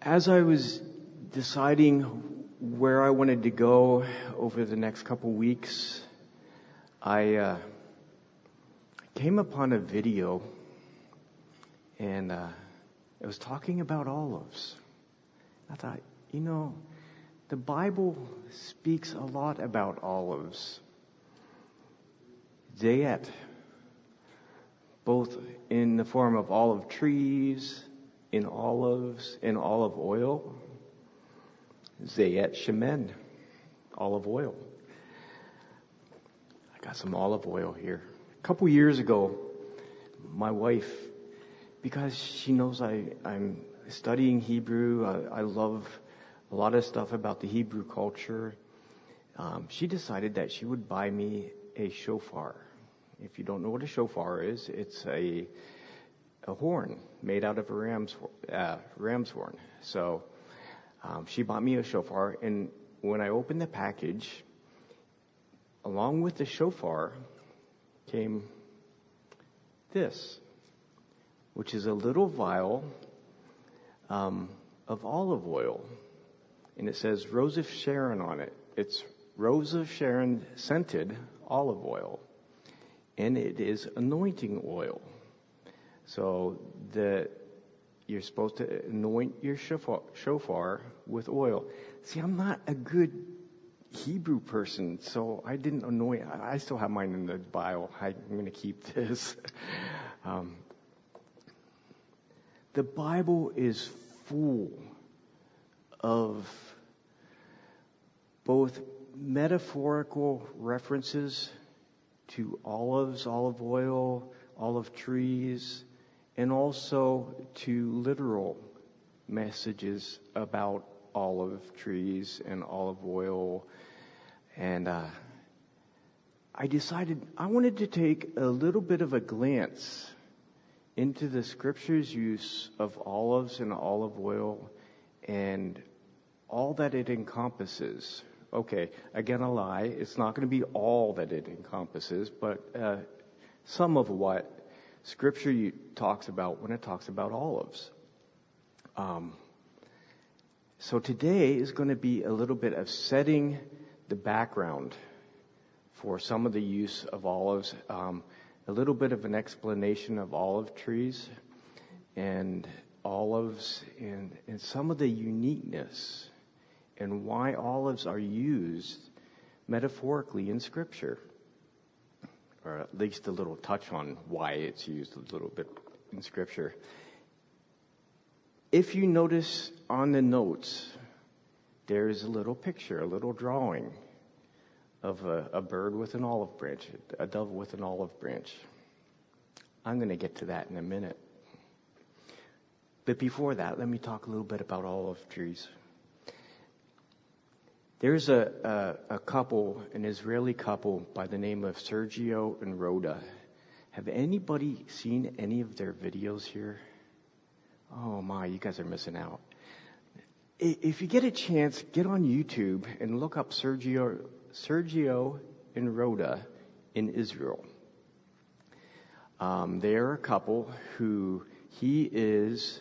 As I was deciding where I wanted to go over the next couple weeks, I came upon a video, and it was talking about olives. I thought, the Bible speaks a lot about olives. Zayat, both in the form of olive trees, in olives, in olive oil. Zayat Shemen, olive oil. I got some olive oil here. A couple years ago, my wife, because she knows I'm studying Hebrew, I love a lot of stuff about the Hebrew culture, she decided that she would buy me a shofar. If you don't know what a shofar is, it's a horn made out of a ram's horn. So she bought me a shofar, and when I opened the package, along with the shofar came this, which is a little vial of olive oil. And it says Rose of Sharon on it. It's Rose of Sharon scented olive oil. And it is anointing oil. So you're supposed to anoint your shofar with oil. See, I'm not a good Hebrew person, so I didn't anoint. I still have mine in the vial. I'm going to keep this. The Bible is full of both metaphorical references to olives, olive oil, olive trees, and also to literal messages about olive trees and olive oil. And I decided I wanted to take a little bit of a glance into the scripture's use of olives and olive oil and all that it encompasses. Okay, again, a lie. It's not going to be all that it encompasses, but some of what Scripture talks about when it talks about olives. So today is going to be a little bit of setting the background for some of the use of olives, a little bit of an explanation of olive trees and olives and some of the uniqueness and why olives are used metaphorically in Scripture, or at least a little touch on why it's used a little bit in Scripture. If you notice on the notes, there is a little picture, a little drawing of a bird with an olive branch, a dove with an olive branch. I'm going to get to that in a minute. But before that, let me talk a little bit about olive trees. There's a couple, an Israeli couple by the name of Sergio and Rhoda. Have anybody seen any of their videos here? Oh my, you guys are missing out. If you get a chance, get on YouTube and look up Sergio and Rhoda in Israel. They are a couple who, he is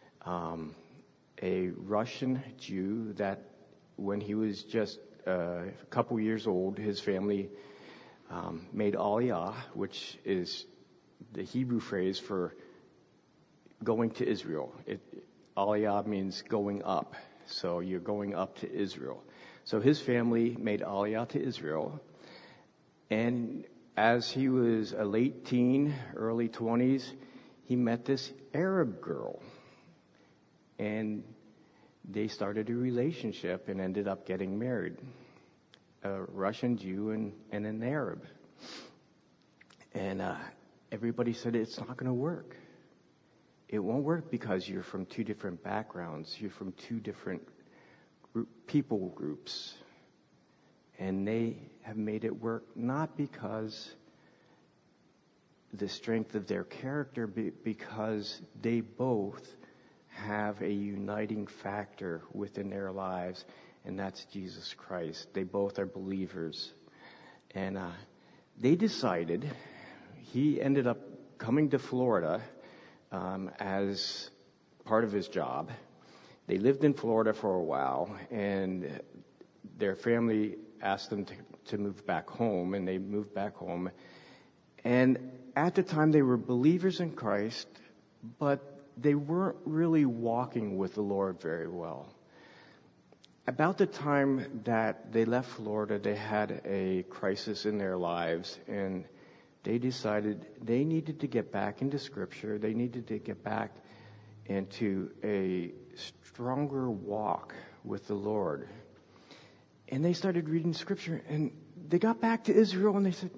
a Russian Jew that when he was just a couple years old, his family made Aliyah, which is the Hebrew phrase for going to Israel. Aliyah means going up. So you're going up to Israel. So his family made Aliyah to Israel. And as he was a late teen, early 20s, he met this Arab girl. And they started a relationship and ended up getting married. A Russian Jew and an Arab. And everybody said it's not going to work. It won't work because you're from two different backgrounds. You're from two different people groups. And they have made it work not because the strength of their character, because they both have a uniting factor within their lives, and that's Jesus Christ. They both are believers. And they decided, he ended up coming to Florida as part of his job, They lived in Florida for a while, and their family asked them to move back home, and they moved back home. And at the time, they were believers in Christ, but they weren't really walking with the Lord very well. About the time that they left Florida, they had a crisis in their lives, and they decided they needed to get back into Scripture. They needed to get back into a stronger walk with the Lord. And they started reading Scripture, and they got back to Israel, and they said,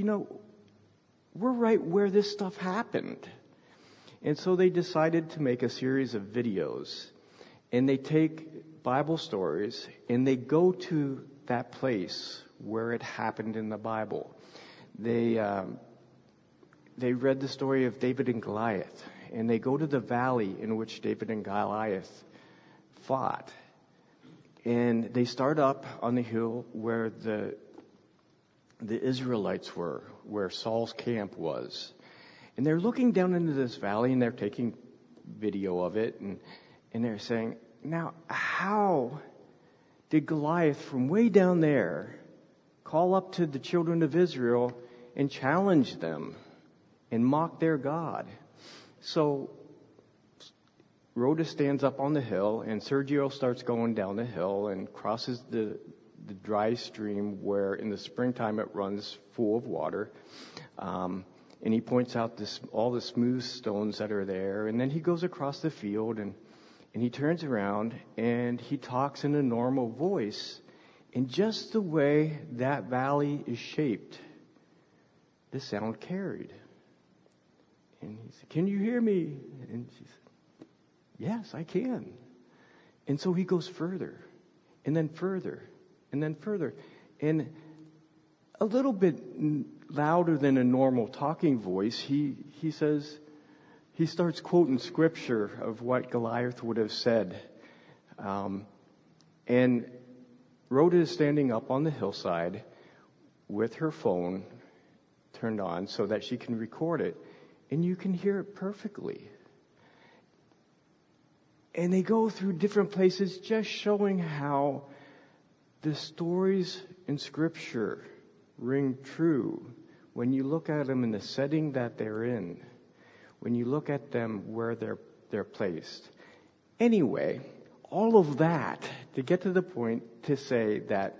we're right where this stuff happened. And so they decided to make a series of videos, and they take Bible stories, and they go to that place where it happened in the Bible. They read the story of David and Goliath, and they go to the valley in which David and Goliath fought. And they start up on the hill where the Israelites were, where Saul's camp was. And they're looking down into this valley, and they're taking video of it, and they're saying, now, how did Goliath from way down there call up to the children of Israel and challenge them and mock their God? So Rhoda stands up on the hill, and Sergio starts going down the hill and crosses the dry stream where in the springtime it runs full of water. And he points out all the smooth stones that are there. And then he goes across the field, and he turns around, and he talks in a normal voice. And just the way that valley is shaped, the sound carried. And he said, "Can you hear me?" And she said, "Yes, I can." And so he goes further, and then further, and then further. And a little bit louder than a normal talking voice, he says, he starts quoting scripture of what Goliath would have said. And Rhoda is standing up on the hillside with her phone turned on so that she can record it. And you can hear it perfectly. And they go through different places just showing how the stories in Scripture ring true when you look at them in the setting that they're in, when you look at them where they're placed. Anyway, all of that to get to the point to say that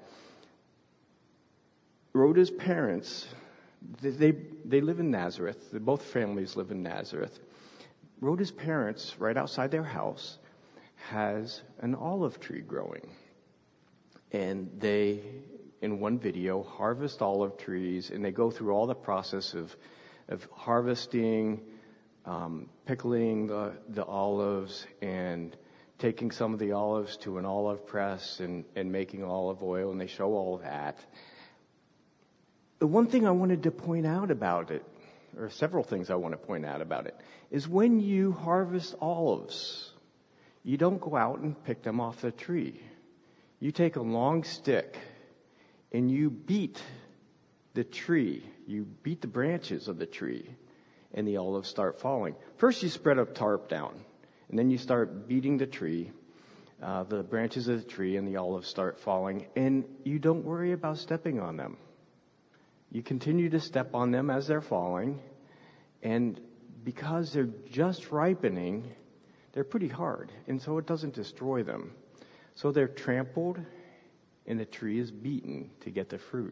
Rhoda's parents, they live in Nazareth. Both families live in Nazareth. Rhoda's parents, right outside their house, has an olive tree growing. And they, in one video, harvest olive trees, and they go through all the process of harvesting, pickling the olives, and taking some of the olives to an olive press and making olive oil, and they show all of that. The one thing I wanted to point out about it, or several things I want to point out about it, is when you harvest olives, you don't go out and pick them off the tree. You take a long stick and you beat the tree. You beat the branches of the tree, and the olives start falling. First you spread a tarp down, and then you start beating the tree, the branches of the tree, and the olives start falling, and you don't worry about stepping on them. You continue to step on them as they're falling, and because they're just ripening, they're pretty hard, and so it doesn't destroy them. So they're trampled, and the tree is beaten to get the fruit.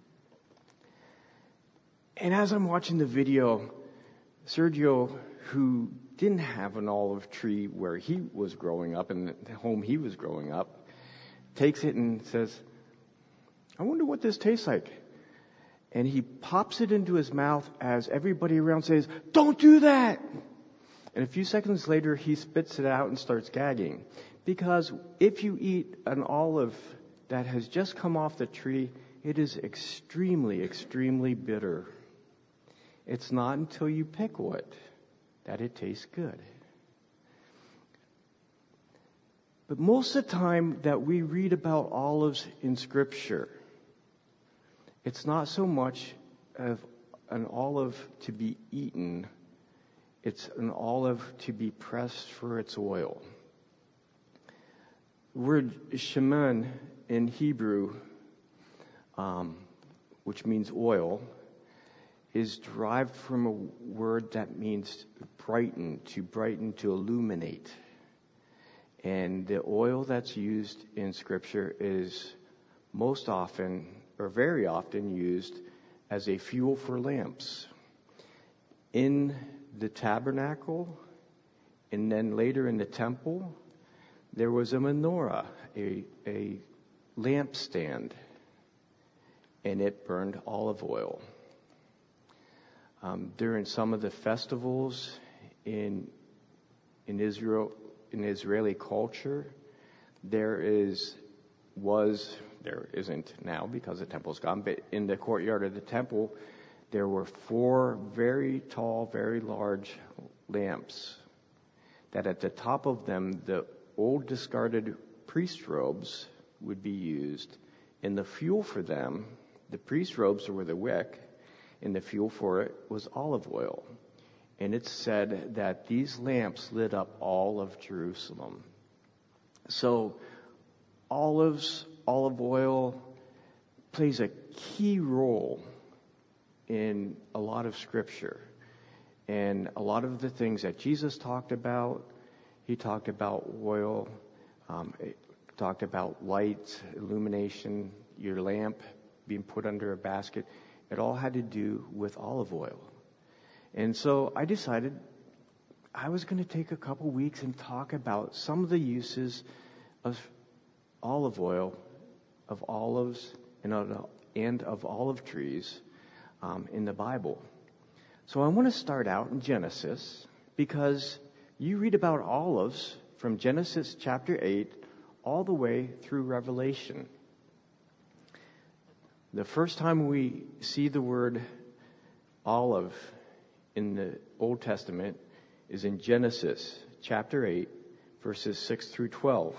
And as I'm watching the video, Sergio, who didn't have an olive tree where he was growing up, in the home he was growing up, takes it and says, "I wonder what this tastes like." And he pops it into his mouth as everybody around says, "Don't do that!" And a few seconds later, he spits it out and starts gagging. Because if you eat an olive that has just come off the tree, it is extremely, extremely bitter. It's not until you pick it that it tastes good. But most of the time that we read about olives in Scripture, it's not so much of an olive to be eaten, it's an olive to be pressed for its oil. word shemen in Hebrew, which means oil, is derived from a word that means brighten, to illuminate. And the oil that's used in Scripture is most often, or very often, used as a fuel for lamps. In the tabernacle, and then later in the temple, there was a menorah, a lampstand, and it burned olive oil. During some of the festivals in Israeli culture, there isn't now because the temple's gone, but in the courtyard of the temple, there were 4 very tall, very large lamps that at the top of them, the old discarded priest robes would be used, and the fuel for them, the priest robes were the wick, and the fuel for it was olive oil. And it's said that these lamps lit up all of Jerusalem. So olive oil plays a key role in a lot of Scripture. And a lot of the things that Jesus talked about, he talked about oil, talked about light, illumination, your lamp being put under a basket. It all had to do with olive oil. And so I decided I was going to take a couple weeks and talk about some of the uses of olive oil, of olives, and of olive trees in the Bible. So I want to start out in Genesis, because you read about olives from Genesis chapter 8 all the way through Revelation. The first time we see the word olive in the Old Testament is in Genesis chapter 8, verses 6 through 12.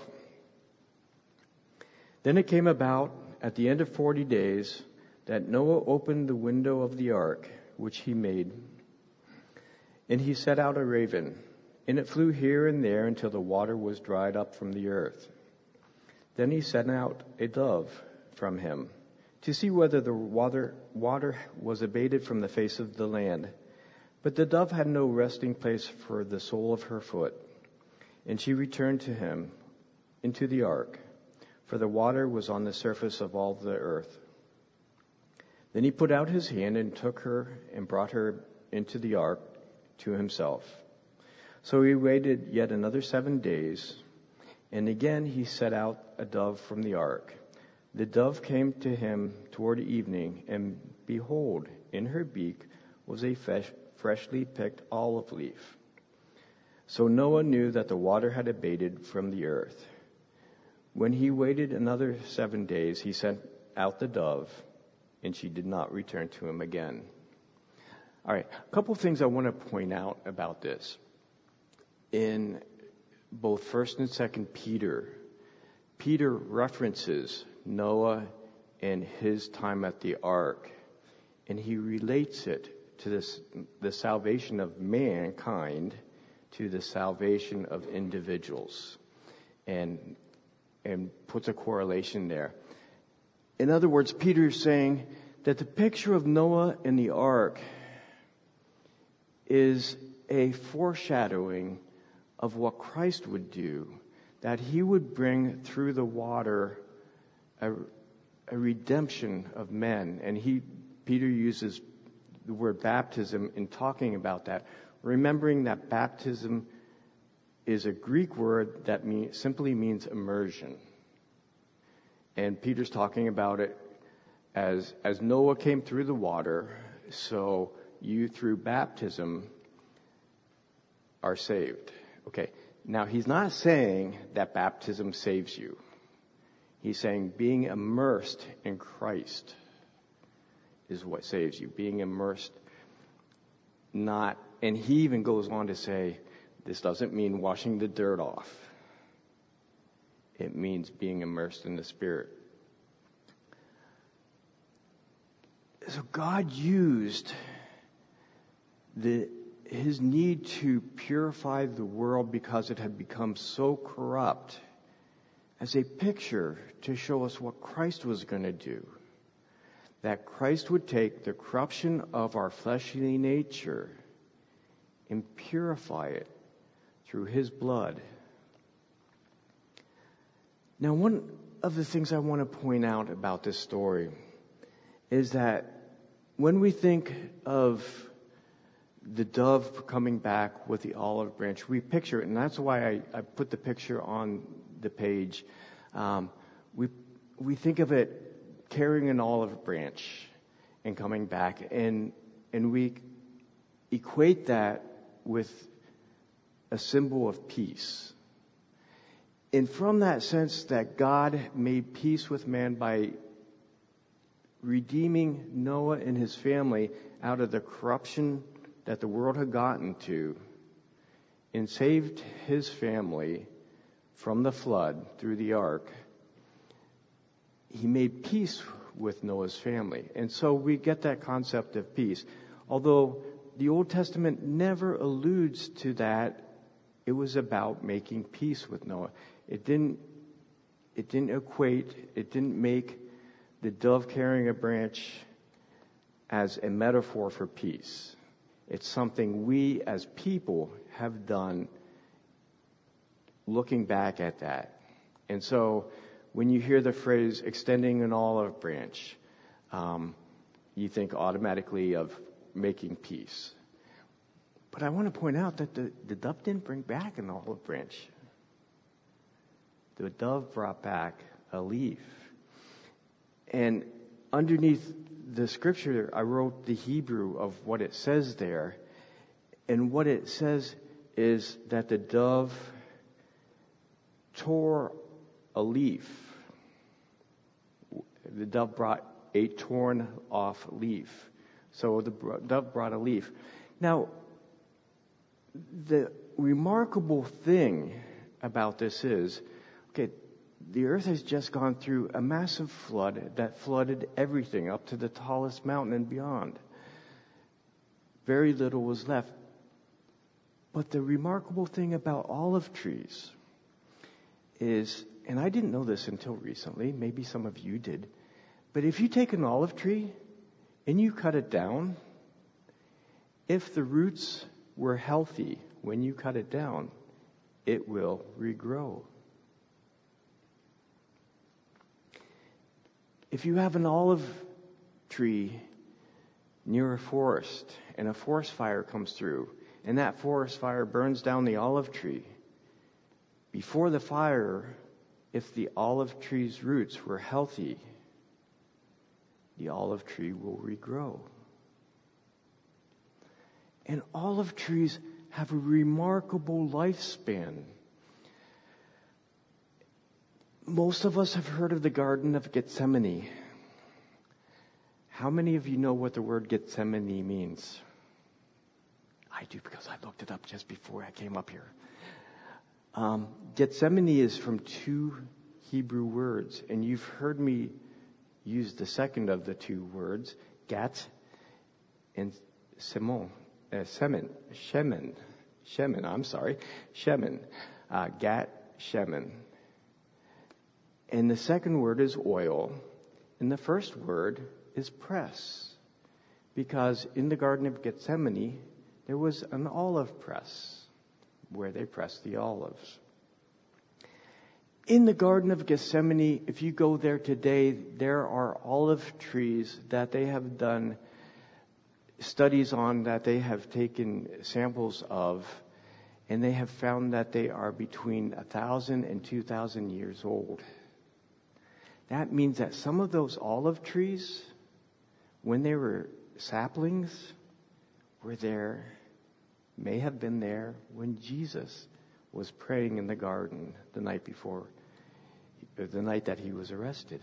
Then it came about at the end of 40 days that Noah opened the window of the ark which he made, and he set out a raven, and it flew here and there until the water was dried up from the earth. Then he sent out a dove from him to see whether the water was abated from the face of the land. But the dove had no resting place for the sole of her foot. And she returned to him into the ark, for the water was on the surface of all the earth. Then he put out his hand and took her and brought her into the ark to himself. So he waited yet another 7 days, and again he set out a dove from the ark. The dove came to him toward evening, and behold, in her beak was a freshly picked olive leaf. So Noah knew that the water had abated from the earth. When he waited another 7 days, he sent out the dove, and she did not return to him again. All right, a couple of things I want to point out about this. In both 1st and 2nd Peter, Peter references Noah and his time at the ark, and he relates it to the salvation of mankind to the salvation of individuals, and puts a correlation there. In other words, Peter is saying that the picture of Noah and the ark is a foreshadowing of what Christ would do, that he would bring through the water a redemption of men. And Peter uses the word baptism in talking about that, remembering that baptism is a Greek word that simply means immersion. And Peter's talking about it as Noah came through the water, so you through baptism are saved. Okay, now he's not saying that baptism saves you. He's saying being immersed in Christ is what saves you. Being immersed, not, and he even goes on to say, this doesn't mean washing the dirt off. It means being immersed in the Spirit. So God used his need to purify the world because it had become so corrupt as a picture to show us what Christ was going to do. That Christ would take the corruption of our fleshly nature and purify it through His blood. Now, one of the things I want to point out about this story is that when we think of the dove coming back with the olive branch, we picture it, and that's why I put the picture on the page. We think of it carrying an olive branch and coming back, and we equate that with a symbol of peace. And from that sense that God made peace with man by redeeming Noah and his family out of the corruption that the world had gotten to, and saved his family from the flood through the ark, He made peace with Noah's family. And so we get that concept of peace. Although the Old Testament never alludes to that, it was about making peace with Noah. It didn't make the dove carrying a branch as a metaphor for peace. It's something we as people have done looking back at that. And so when you hear the phrase extending an olive branch, you think automatically of making peace. But I want to point out that the dove didn't bring back an olive branch. The dove brought back a leaf. And underneath the scripture, I wrote the Hebrew of what it says there. And what it says is that the dove tore a leaf. The dove brought a torn off leaf. So the dove brought a leaf. Now, the remarkable thing about this is, the earth has just gone through a massive flood that flooded everything up to the tallest mountain and beyond. Very little was left. But the remarkable thing about olive trees is, and I didn't know this until recently, maybe some of you did, but if you take an olive tree and you cut it down, if the roots were healthy when you cut it down, it will regrow. If you have an olive tree near a forest and a forest fire comes through and that forest fire burns down the olive tree, before the fire, if the olive tree's roots were healthy, the olive tree will regrow. And olive trees have a remarkable lifespan. Most of us have heard of the Garden of Gethsemane. How many of you know what the word Gethsemane means? I do, because I looked it up just before I came up here. Gethsemane is from two Hebrew words, and you've heard me use the second of the two words, Gat and Shemen. Gat, Shemen. And the second word is oil, and the first word is press. Because in the Garden of Gethsemane, there was an olive press where they pressed the olives. In the Garden of Gethsemane, if you go there today, there are olive trees that they have done studies on, that they have taken samples of, and they have found that they are between 1,000 and 2,000 years old. That means that some of those olive trees, when they were saplings, were there, may have been there when Jesus was praying in the garden the night before, the night that he was arrested.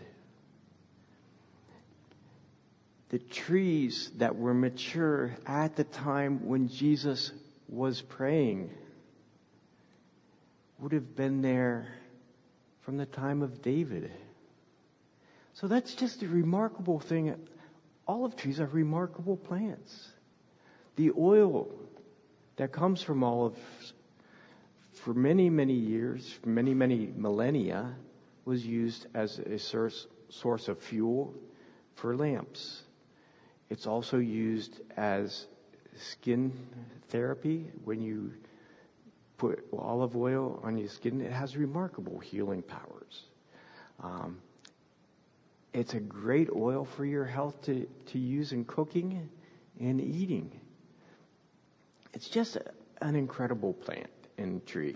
The trees that were mature at the time when Jesus was praying would have been there from the time of David. So that's just a remarkable thing. Olive trees are remarkable plants. The oil that comes from olives for many, many years, for many, many millennia, was used as a source of fuel for lamps. It's also used as skin therapy. When you put olive oil on your skin, it has remarkable healing powers. It's a great oil for your health to use in cooking and eating. It's just an incredible plant and tree.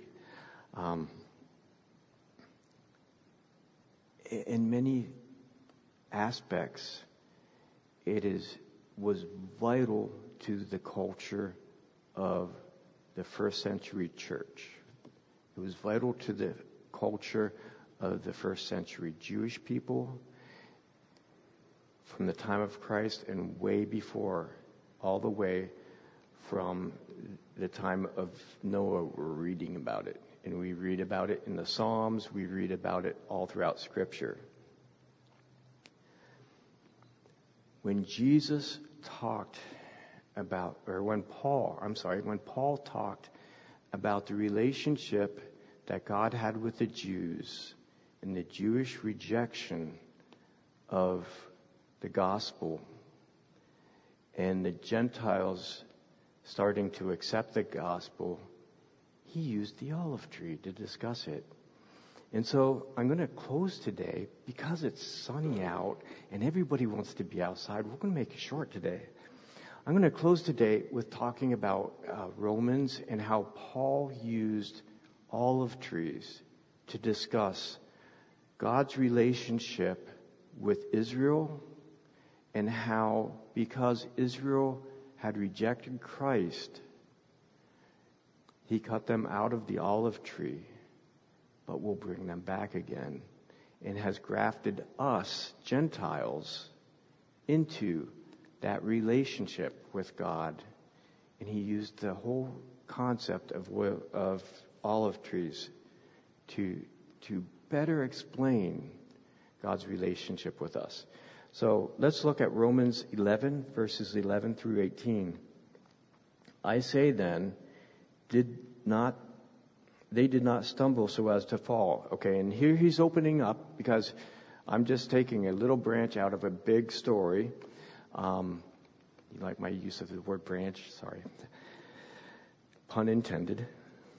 In many aspects, was vital to the culture of the first century church. It was vital to the culture of the first century Jewish people from the time of Christ and way before, all the way from the time of Noah. We're reading about it. And we read about it in the Psalms. We read about it all throughout Scripture. When Jesus talked about, or when Paul talked about the relationship that God had with the Jews and the Jewish rejection of the gospel and the Gentiles starting to accept the gospel, he used the olive tree to discuss it. And so I'm going to close today because it's sunny out and everybody wants to be outside. We're going to make it short today. I'm going to close today with talking about Romans and how Paul used olive trees to discuss God's relationship with Israel and how, because Israel had rejected Christ, he cut them out of the olive tree, but will bring them back again, and has grafted us, Gentiles, into that relationship with God. And he used the whole concept of olive trees to better explain God's relationship with us. So let's look at Romans 11, verses 11 through 18. I say then, they did not stumble so as to fall. Okay, and here he's opening up because I'm just taking a little branch out of a big story. You like my use of the word branch? Sorry. Pun intended.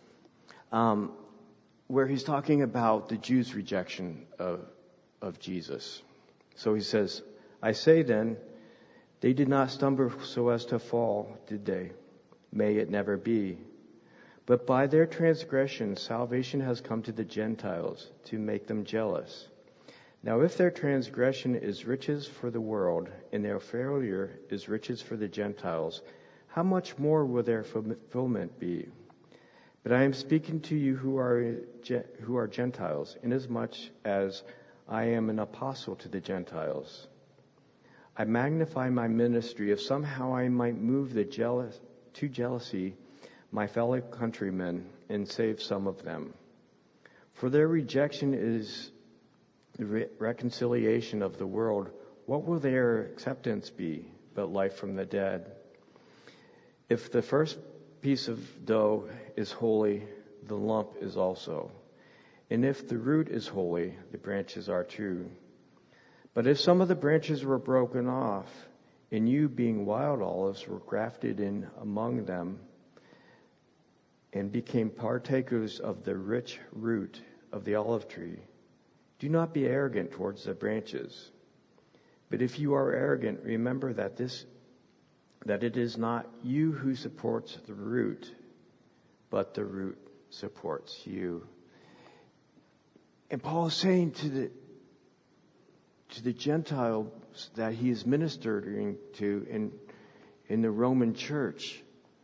Where he's talking about the Jews' rejection of Jesus. So he says, I say then, they did not stumble so as to fall, did they? May it never be. But by their transgression, salvation has come to the Gentiles to make them jealous. Now, if their transgression is riches for the world, and their failure is riches for the Gentiles, how much more will their fulfillment be? But I am speaking to you who are Gentiles, inasmuch as I am an apostle to the Gentiles. I magnify my ministry if somehow I might move to jealousy my fellow countrymen and save some of them. For their rejection is the reconciliation of the world. What will their acceptance be but life from the dead? If the first piece of dough is holy, the lump is also. And if the root is holy, the branches are too. But if some of the branches were broken off, and you, being wild olives, were grafted in among them, and became partakers of the rich root of the olive tree, do not be arrogant towards the branches. But if you are arrogant, remember that it is not you who supports the root, but the root supports you. And Paul is saying to the Gentiles that he is ministering to in the Roman church,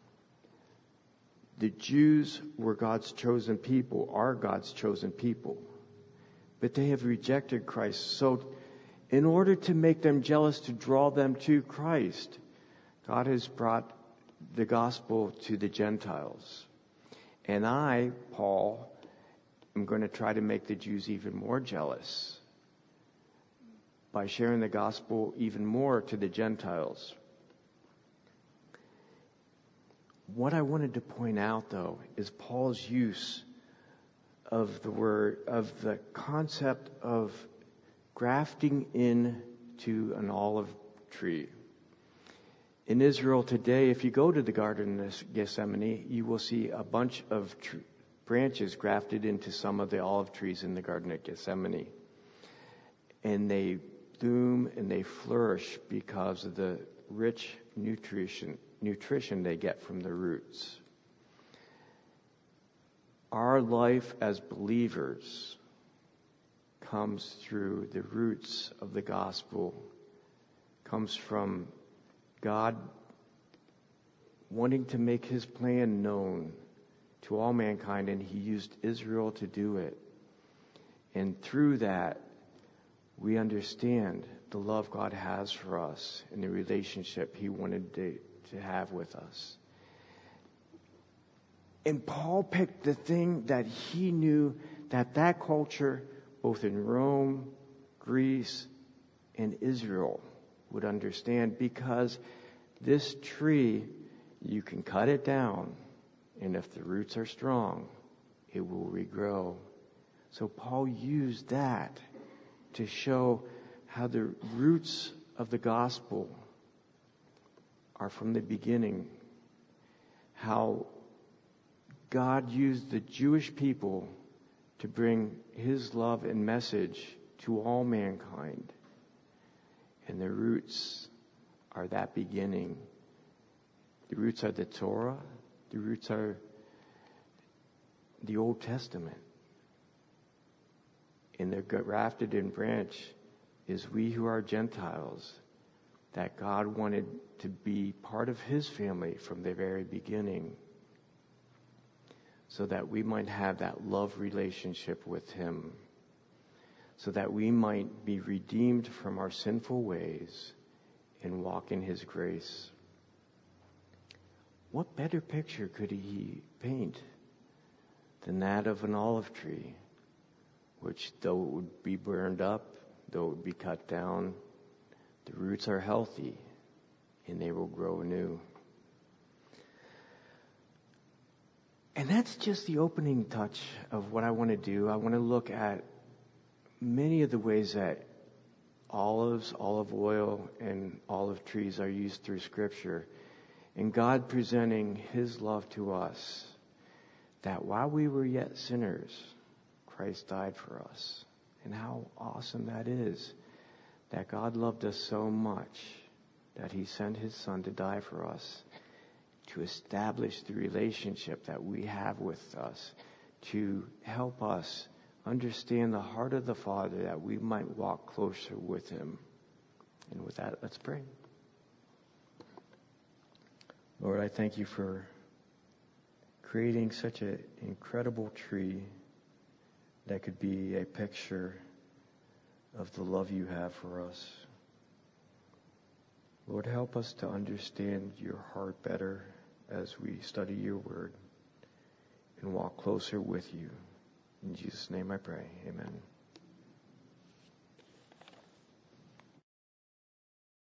the Jews were God's chosen people, are God's chosen people. But they have rejected Christ. So in order to make them jealous, to draw them to Christ, God has brought the gospel to the Gentiles. And I, Paul, am going to try to make the Jews even more jealous by sharing the gospel even more to the Gentiles. What I wanted to point out, though, is Paul's use of the concept of grafting into an olive tree. In Israel today, if you go to the Garden of Gethsemane, you will see a bunch of branches grafted into some of the olive trees in the Garden of Gethsemane. And they bloom and they flourish because of the rich nutrition they get from the roots. Our life as believers comes through the roots of the gospel, comes from God wanting to make his plan known to all mankind, and he used Israel to do it. And through that, we understand the love God has for us and the relationship he wanted to have with us. And Paul picked the thing that he knew that culture, both in Rome, Greece, and Israel, would understand, because this tree, you can cut it down, and if the roots are strong, it will regrow. So Paul used that to show how the roots of the gospel are from the beginning, how God used the Jewish people to bring his love and message to all mankind. And the roots are that beginning. The roots are the Torah. The roots are the Old Testament. And the grafted in branch is we who are Gentiles, that God wanted to be part of his family from the very beginning, so that we might have that love relationship with him, so that we might be redeemed from our sinful ways and walk in his grace. What better picture could he paint than that of an olive tree, which, though it would be burned up, though it would be cut down, the roots are healthy and they will grow anew. And that's just the opening touch of what I want to do. I want to look at many of the ways that olives, olive oil, and olive trees are used through Scripture. And God presenting his love to us, that while we were yet sinners, Christ died for us. And how awesome that is, that God loved us so much that he sent his Son to die for us, to establish the relationship that we have with us, to help us understand the heart of the Father, that we might walk closer with him. And with that, let's pray. Lord, I thank you for creating such an incredible tree that could be a picture of the love you have for us. Lord, help us to understand your heart better as we study your word and walk closer with you. In Jesus' name I pray. Amen.